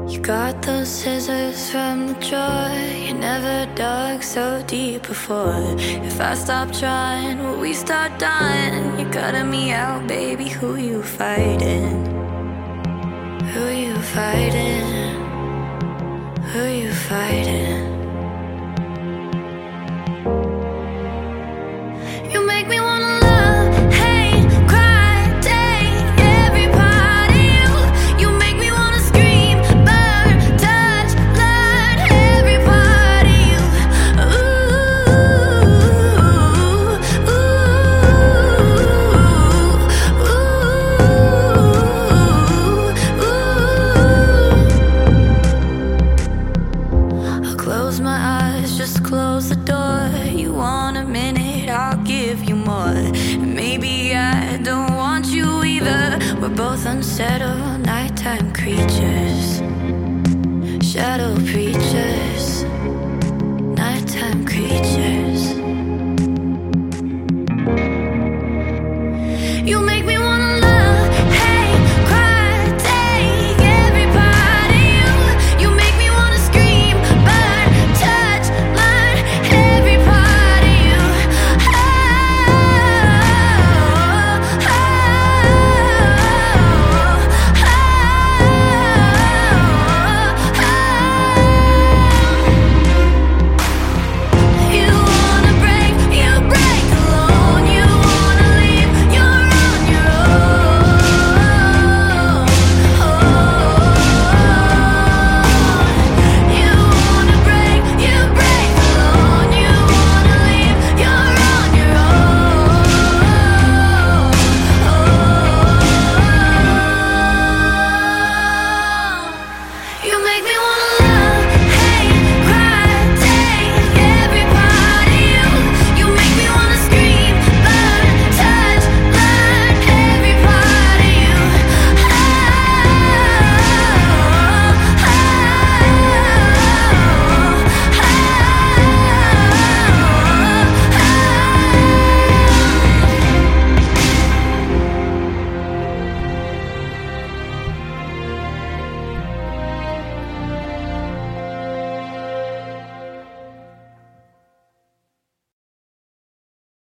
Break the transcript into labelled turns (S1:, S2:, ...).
S1: You got those scissors from the drawer. You never dug so deep before. If I stop trying, will we start dying? You're cutting me out, baby. Who you fighting? Who you fighting? Who you fighting? You make me wanna love, hate, cry, take every part of you. You make me wanna scream, burn, touch, learn every part of you. Ooh, ooh, ooh. I'll close my eyes, just close the door. You want a minute, I'll give you more. Maybe I don't want you either. We're both unsettled, nighttime creatures, shadow preachers.